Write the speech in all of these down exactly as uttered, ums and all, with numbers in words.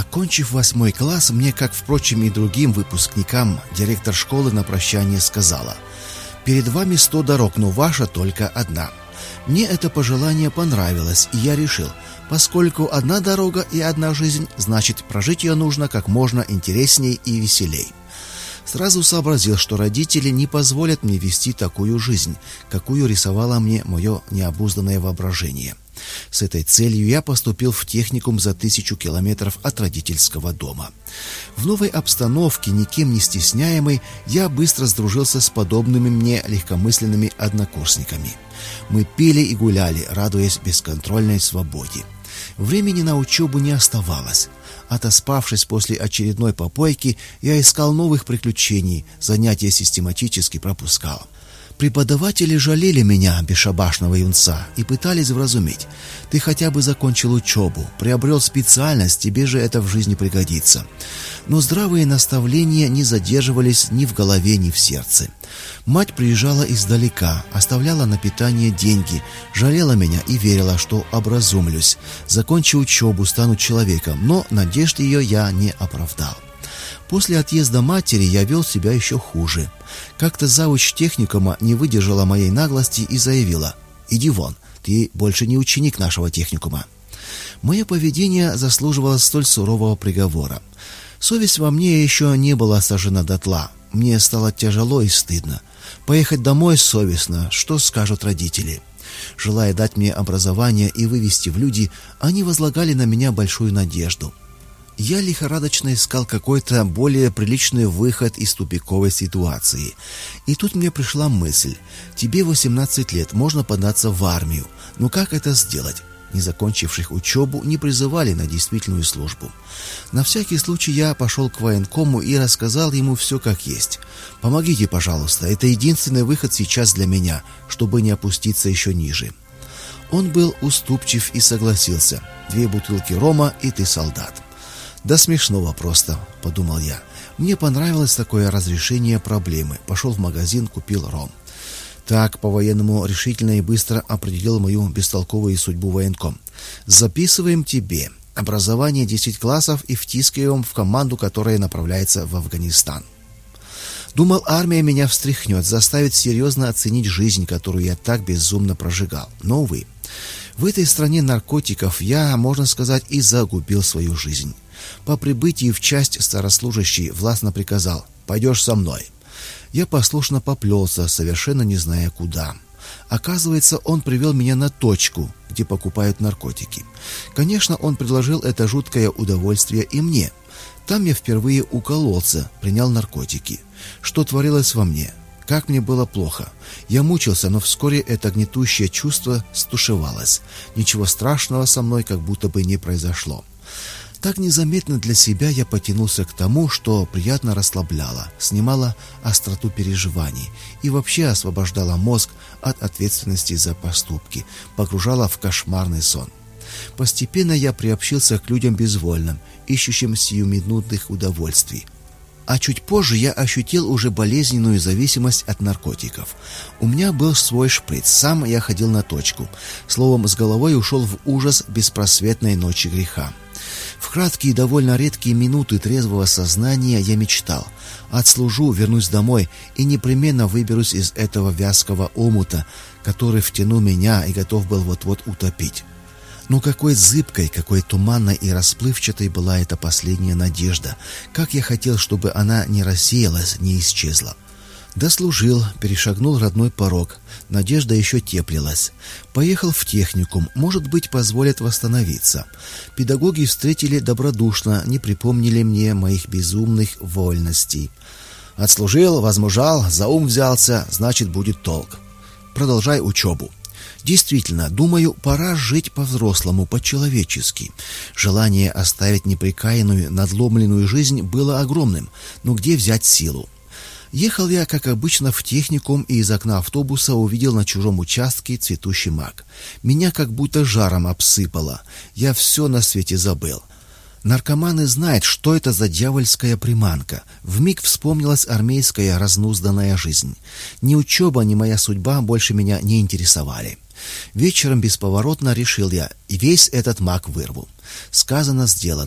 Кончив восьмой класс, мне, как, впрочем, и другим выпускникам, директор школы на прощание сказала: «Перед вами сто дорог, но ваша только одна». Мне это пожелание понравилось, и я решил, поскольку одна дорога и одна жизнь, значит, прожить ее нужно как можно интересней и веселей. Сразу сообразил, что родители не позволят мне вести такую жизнь, какую рисовало мне мое необузданное воображение. С этой целью я поступил в техникум за тысячу километров от родительского дома. В новой обстановке, никем не стесняемой, я быстро сдружился с подобными мне легкомысленными однокурсниками. Мы пили и гуляли, радуясь бесконтрольной свободе. Времени на учебу не оставалось. Отоспавшись после очередной попойки, я искал новых приключений, занятия систематически пропускал. Преподаватели жалели меня, бесшабашного юнца, и пытались вразумить: «Ты хотя бы закончил учебу, приобрел специальность, тебе же это в жизни пригодится». Но здравые наставления не задерживались ни в голове, ни в сердце. Мать приезжала издалека, оставляла на питание деньги, жалела меня и верила, что образумлюсь, закончу учебу, стану человеком, но надежд ее я не оправдал. После отъезда матери я вел себя еще хуже. Как-то завуч техникума не выдержала моей наглости и заявила: «Иди вон, ты больше не ученик нашего техникума». Мое поведение заслуживало столь сурового приговора. Совесть во мне еще не была сожжена дотла. Мне стало тяжело и стыдно. Поехать домой совестно, что скажут родители. Желая дать мне образование и вывести в люди, они возлагали на меня большую надежду. Я лихорадочно искал какой-то более приличный выход из тупиковой ситуации. И тут мне пришла мысль: тебе восемнадцать лет, можно податься в армию. Но как это сделать? Не закончивших учебу не призывали на действительную службу. На всякий случай я пошел к военкому и рассказал ему все как есть. «Помогите, пожалуйста, это единственный выход сейчас для меня, чтобы не опуститься еще ниже». Он был уступчив и согласился. Две бутылки рома, и ты солдат. «Да смешного просто», — подумал я. Мне понравилось такое разрешение проблемы. Пошел в магазин, купил ром. Так, по-военному решительно и быстро определил мою бестолковую судьбу военком. «Записываем тебе. Образование десять классов и втискиваем в команду, которая направляется в Афганистан». Думал, армия меня встряхнет, заставит серьезно оценить жизнь, которую я так безумно прожигал. Но, увы, в этой стране наркотиков я, можно сказать, и загубил свою жизнь. По прибытии в часть старослужащий властно приказал: «Пойдешь со мной». Я послушно поплелся, совершенно не зная куда. Оказывается, он привел меня на точку, где покупают наркотики. Конечно, он предложил это жуткое удовольствие и мне. Там я впервые укололся, принял наркотики. Что творилось во мне? Как мне было плохо. Я мучился, но вскоре это гнетущее чувство стушевалось. Ничего страшного со мной как будто бы не произошло. Так незаметно для себя я потянулся к тому, что приятно расслабляло, снимало остроту переживаний и вообще освобождало мозг от ответственности за поступки, погружало в кошмарный сон. Постепенно я приобщился к людям безвольным, ищущим сиюминутных удовольствий. А чуть позже я ощутил уже болезненную зависимость от наркотиков. У меня был свой шприц, сам я ходил на точку. Словом, с головой ушел в ужас беспросветной ночи греха. В краткие и довольно редкие минуты трезвого сознания я мечтал: отслужу, вернусь домой и непременно выберусь из этого вязкого омута, который втянул меня и готов был вот-вот утопить. Но какой зыбкой, какой туманной и расплывчатой была эта последняя надежда! Как я хотел, чтобы она не рассеялась, не исчезла! Дослужил, перешагнул родной порог. Надежда еще теплилась. Поехал в техникум, может быть, позволят восстановиться. Педагоги встретили добродушно, не припомнили мне моих безумных вольностей. Отслужил, возмужал, за ум взялся, значит, будет толк. Продолжай учебу. Действительно, думаю, пора жить по-взрослому, по-человечески. Желание оставить непрекаянную, надломленную жизнь было огромным, но где взять силу? Ехал я, как обычно, в техникум и из окна автобуса увидел на чужом участке цветущий мак. Меня как будто жаром обсыпало. Я все на свете забыл. Наркоманы знают, что это за дьявольская приманка. Вмиг вспомнилась армейская разнузданная жизнь. Ни учеба, ни моя судьба больше меня не интересовали. Вечером бесповоротно решил я, и весь этот мак вырву. Сказано, сделано.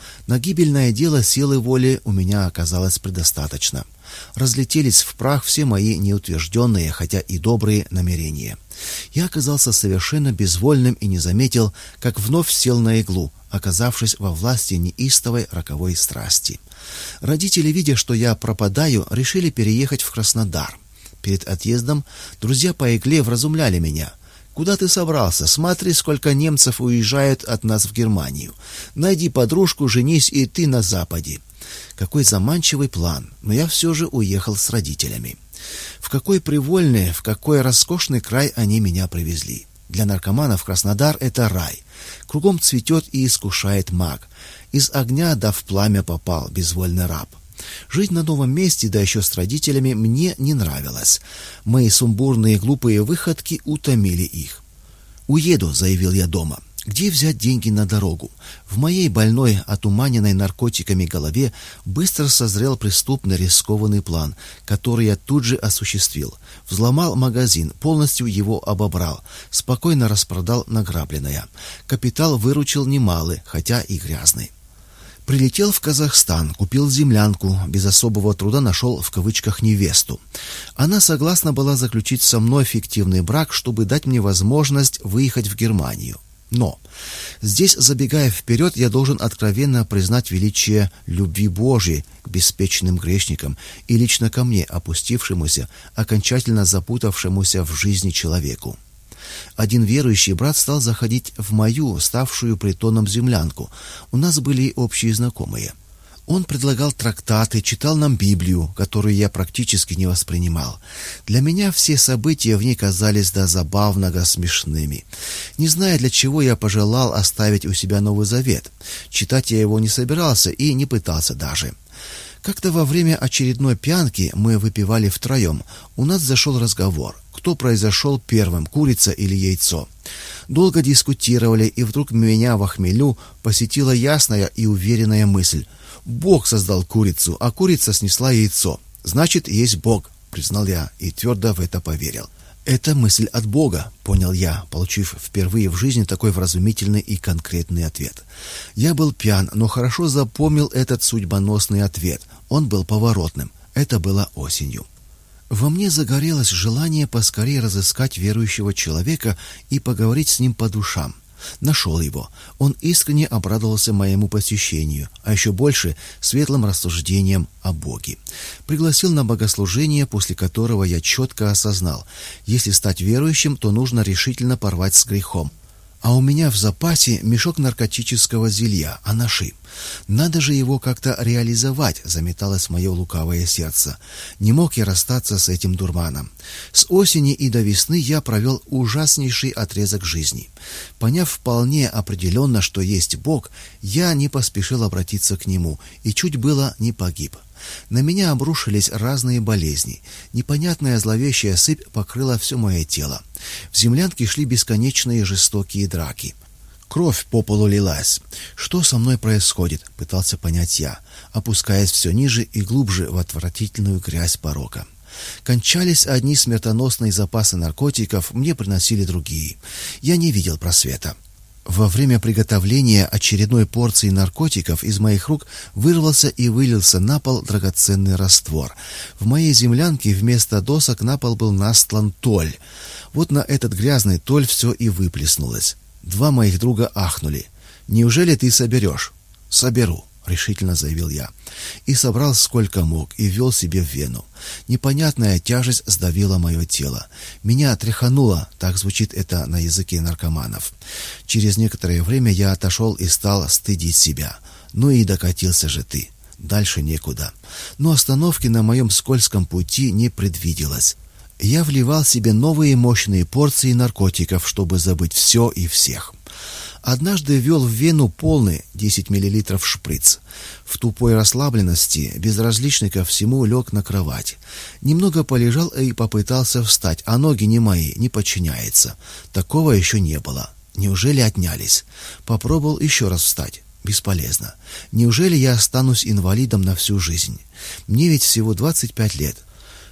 На гибельное дело силы воли у меня оказалось предостаточно. Разлетелись в прах все мои неутвержденные, хотя и добрые намерения. Я оказался совершенно безвольным и не заметил, как вновь сел на иглу, оказавшись во власти неистовой роковой страсти. Родители, видя, что я пропадаю, решили переехать в Краснодар. Перед отъездом друзья по игле вразумляли меня. «Куда ты собрался? Смотри, сколько немцев уезжают от нас в Германию. Найди подружку, женись, и ты на Западе». Какой заманчивый план, но я все же уехал с родителями. В какой привольный, в какой роскошный край они меня привезли. Для наркоманов Краснодар — это рай. Кругом цветет и искушает маг. Из огня да в пламя попал безвольный раб. Жить на новом месте, да еще с родителями, мне не нравилось. Мои сумбурные глупые выходки утомили их. «Уеду», — заявил я дома. Где взять деньги на дорогу? В моей больной, отуманенной наркотиками голове быстро созрел преступный рискованный план, который я тут же осуществил. Взломал магазин, полностью его обобрал, спокойно распродал награбленное. Капитал выручил немалый, хотя и грязный. Прилетел в Казахстан, купил землянку, без особого труда нашел в кавычках невесту. Она согласна была заключить со мной фиктивный брак, чтобы дать мне возможность выехать в Германию. Но здесь, забегая вперед, я должен откровенно признать величие любви Божьей к беспечным грешникам и лично ко мне, опустившемуся, окончательно запутавшемуся в жизни человеку. Один верующий брат стал заходить в мою, ставшую притоном землянку. У нас были общие знакомые. Он предлагал трактаты, читал нам Библию, которую я практически не воспринимал. Для меня все события в ней казались до забавного смешными. Не зная, для чего я пожелал оставить у себя Новый Завет. Читать я его не собирался и не пытался даже. Как-то во время очередной пьянки мы выпивали втроем. У нас зашел разговор, кто произошел первым, курица или яйцо. Долго дискутировали, и вдруг меня во хмелю посетила ясная и уверенная мысль. Бог создал курицу, а курица снесла яйцо. Значит, есть Бог, признал я и твердо в это поверил. Это мысль от Бога, понял я, получив впервые в жизни такой вразумительный и конкретный ответ. Я был пьян, но хорошо запомнил этот судьбоносный ответ. Он был поворотным. Это было осенью. Во мне загорелось желание поскорее разыскать верующего человека и поговорить с ним по душам. Нашел его. Он искренне обрадовался моему посещению, а еще больше светлым рассуждением о Боге. Пригласил на богослужение, после которого я четко осознал: если стать верующим, то нужно решительно порвать с грехом. А у меня в запасе мешок наркотического зелья, анаши. Надо же его как-то реализовать, заметалось мое лукавое сердце. Не мог я расстаться с этим дурманом. С осени и до весны я провел ужаснейший отрезок жизни. Поняв вполне определенно, что есть Бог, я не поспешил обратиться к Нему и чуть было не погиб. На меня обрушились разные болезни. Непонятная зловещая сыпь покрыла все мое тело. В землянке шли бесконечные жестокие драки. Кровь по полу лилась. Что со мной происходит, пытался понять я, опускаясь все ниже и глубже в отвратительную грязь порока. Кончались одни смертоносные запасы наркотиков, мне приносили другие. Я не видел просвета. Во время приготовления очередной порции наркотиков из моих рук вырвался и вылился на пол драгоценный раствор. В моей землянке вместо досок на пол был настлан толь. Вот на этот грязный толь все и выплеснулось. Два моих друга ахнули. «Неужели ты соберешь?» «Соберу», — решительно заявил я. И собрал сколько мог, и ввел себе в вену. Непонятная тяжесть сдавила мое тело. Меня тряхануло, так звучит это на языке наркоманов. Через некоторое время я отошел и стал стыдить себя. Ну и докатился же ты. Дальше некуда. Но остановки на моем скользком пути не предвиделось. Я вливал себе новые мощные порции наркотиков, чтобы забыть все и всех. Однажды ввел в вену полный десять миллилитров шприц. В тупой расслабленности, безразличный ко всему, лег на кровать. Немного полежал и попытался встать, а ноги не мои, не подчиняются. Такого еще не было. Неужели отнялись? Попробовал еще раз встать. Бесполезно. Неужели я останусь инвалидом на всю жизнь? Мне ведь всего двадцать пять лет.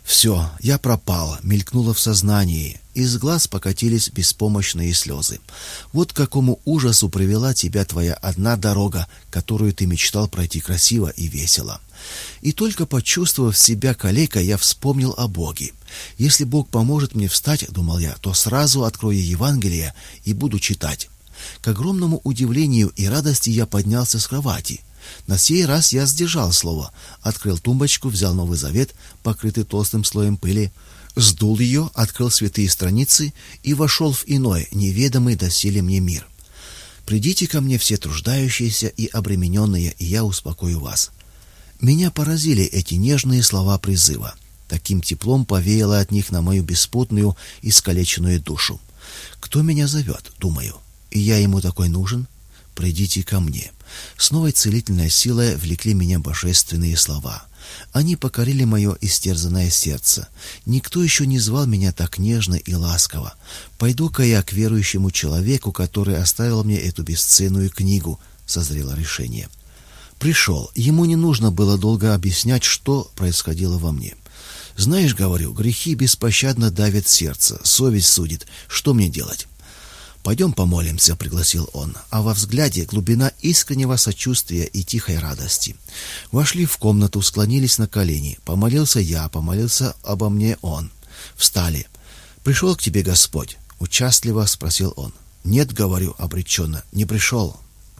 «Все, я пропал», — мелькнуло в сознании. Из глаз покатились беспомощные слезы. Вот к какому ужасу привела тебя твоя одна дорога, которую ты мечтал пройти красиво и весело. И только почувствовав себя калекой, я вспомнил о Боге. Если Бог поможет мне встать, думал я, то сразу открою Евангелие и буду читать. К огромному удивлению и радости я поднялся с кровати. На сей раз я сдержал слово, открыл тумбочку, взял Новый Завет, покрытый толстым слоем пыли, сдул ее, открыл святые страницы и вошел в иной, неведомый доселе мне мир. «Придите ко мне все труждающиеся и обремененные, и я успокою вас». Меня поразили эти нежные слова призыва. Таким теплом повеяло от них на мою беспутную, искалеченную душу. «Кто меня зовет?» — думаю. «И я ему такой нужен? Придите ко мне». С новой целительной силой влекли меня божественные слова. Они покорили мое истерзанное сердце. Никто еще не звал меня так нежно и ласково. «Пойду-ка я к верующему человеку, который оставил мне эту бесценную книгу», — созрело решение. Пришел. Ему не нужно было долго объяснять, что происходило во мне. «Знаешь, — говорю, — грехи беспощадно давят сердце, совесть судит. Что мне делать?» «Пойдем помолимся», — пригласил он, а во взгляде глубина искреннего сочувствия и тихой радости. Вошли в комнату, склонились на колени. Помолился я, помолился обо мне он. Встали. «Пришел к тебе Господь?» — участливо спросил он. «Нет, — говорю обреченно, — не пришел».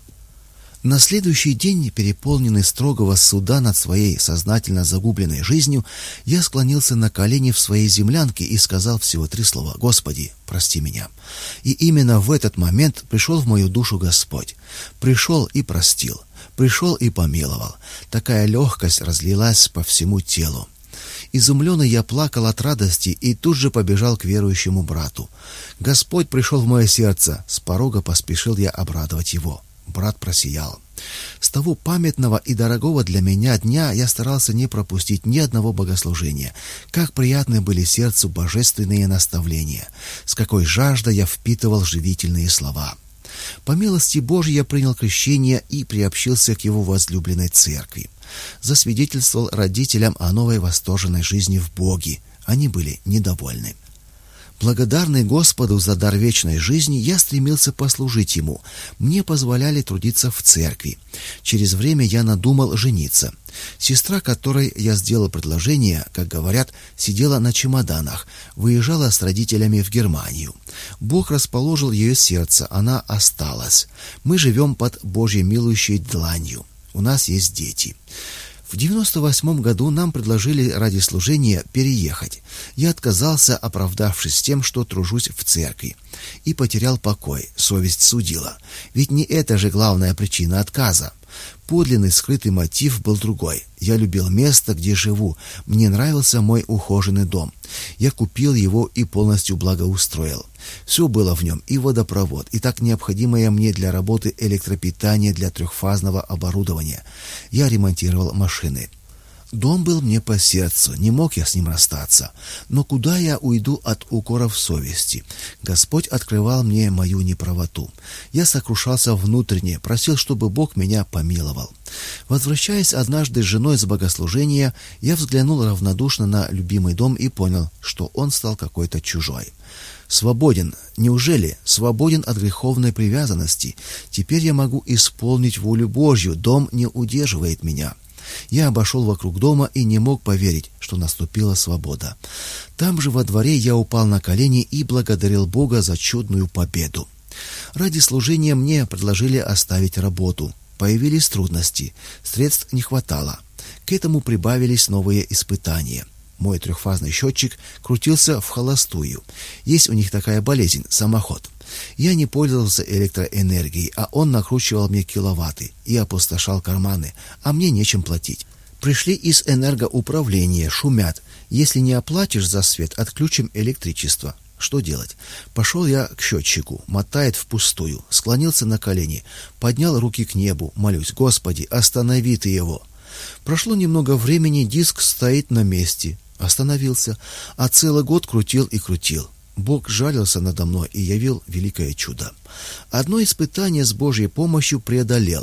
На следующий день, переполненный строгого суда над своей сознательно загубленной жизнью, я склонился на колени в своей землянке и сказал всего три слова: «Господи, прости меня». И именно в этот момент пришел в мою душу Господь. Пришел и простил, пришел и помиловал. Такая легкость разлилась по всему телу. Изумленный я плакал от радости и тут же побежал к верующему брату. Господь пришел в мое сердце, с порога поспешил я обрадовать его. Брат просиял. С того памятного и дорогого для меня дня я старался не пропустить ни одного богослужения. Как приятны были сердцу божественные наставления, с какой жаждой я впитывал живительные слова. По милости Божьей я принял крещение и приобщился к его возлюбленной церкви. Засвидетельствовал родителям о новой восторженной жизни в Боге. Они были недовольны. Благодарный Господу за дар вечной жизни, я стремился послужить Ему. Мне позволяли трудиться в церкви. Через время я надумал жениться. Сестра, которой я сделал предложение, как говорят, сидела на чемоданах, выезжала с родителями в Германию. Бог расположил ее сердце, она осталась. Мы живем под Божьей милующей дланью. У нас есть дети. В девяносто восьмом году нам предложили ради служения переехать. Я отказался, оправдавшись тем, что тружусь в церкви, и потерял покой, совесть судила. Ведь не это же главная причина отказа. Подлинный скрытый мотив был другой. Я любил место, где живу. Мне нравился мой ухоженный дом. Я купил его и полностью благоустроил. Все было в нем, и водопровод, и так необходимое мне для работы электропитание для трехфазного оборудования. Я ремонтировал машины. Дом был мне по сердцу, не мог я с ним расстаться. Но куда я уйду от укоров совести? Господь открывал мне мою неправоту. Я сокрушался внутренне, просил, чтобы Бог меня помиловал. Возвращаясь однажды с женой с богослужения, я взглянул равнодушно на любимый дом и понял, что он стал какой-то чужой. Свободен. Неужели? Свободен от греховной привязанности. Теперь я могу исполнить волю Божью. Дом не удерживает меня. Я обошел вокруг дома и не мог поверить, что наступила свобода. Там же во дворе я упал на колени и благодарил Бога за чудную победу. Ради служения мне предложили оставить работу. Появились трудности, средств не хватало. К этому прибавились новые испытания. Мой трехфазный счетчик крутился в холостую. Есть у них такая болезнь – самоход. Я не пользовался электроэнергией, а он накручивал мне киловатты и опустошал карманы, а мне нечем платить. Пришли из энергоуправления, шумят. Если не оплатишь за свет, отключим электричество. Что делать? Пошел я к счетчику, мотает впустую, склонился на колени, поднял руки к небу, молюсь: «Господи, останови ты его». Прошло немного времени, диск стоит на месте. Остановился, а целый год крутил и крутил. Бог жалился надо мной и явил великое чудо. Одно испытание с Божьей помощью преодолел,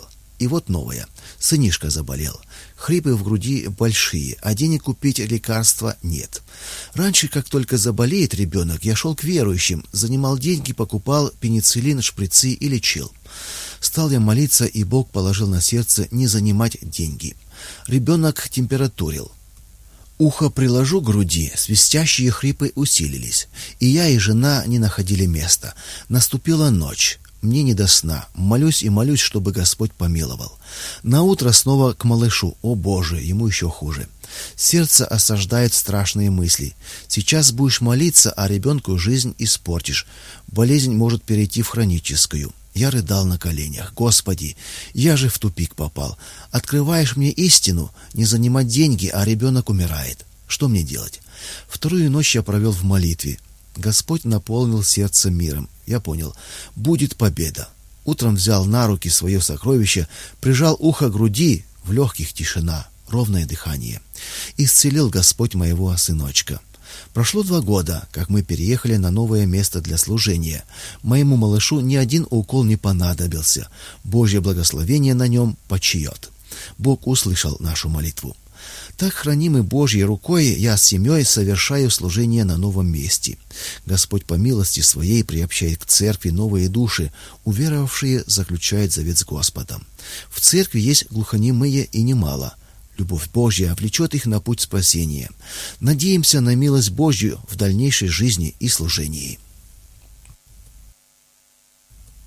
И вот новое. Сынишка заболел. Хрипы в груди большие, а денег купить лекарства нет. Раньше, как только заболеет ребенок, я шел к верующим, занимал деньги, покупал пенициллин, шприцы и лечил. Стал я молиться, и Бог положил на сердце не занимать деньги. Ребенок температурил. Ухо приложу к груди, свистящие хрипы усилились, и я и жена не находили места. Наступила ночь. Мне не до сна. Молюсь и молюсь, чтобы Господь помиловал. Наутро снова к малышу. О Боже, ему еще хуже. Сердце осаждает страшные мысли. Сейчас будешь молиться, а ребенку жизнь испортишь. Болезнь может перейти в хроническую. Я рыдал на коленях. Господи, я же в тупик попал. Открываешь мне истину, не занимать деньги, а ребенок умирает. Что мне делать? Вторую ночь я провел в молитве. Господь наполнил сердце миром. Я понял, будет победа. Утром взял на руки свое сокровище, прижал ухо к груди, в легких тишина, ровное дыхание. Исцелил Господь моего сыночка. Прошло два года, как мы переехали на новое место для служения. Моему малышу ни один укол не понадобился. Божье благословение на нем почиет. Бог услышал нашу молитву. Так, хранимый Божьей рукой, я с семьей совершаю служение на новом месте. Господь по милости Своей приобщает к церкви новые души, уверовавшие заключают завет с Господом. В церкви есть глухонемые и немало. Любовь Божья влечет их на путь спасения. Надеемся на милость Божью в дальнейшей жизни и служении.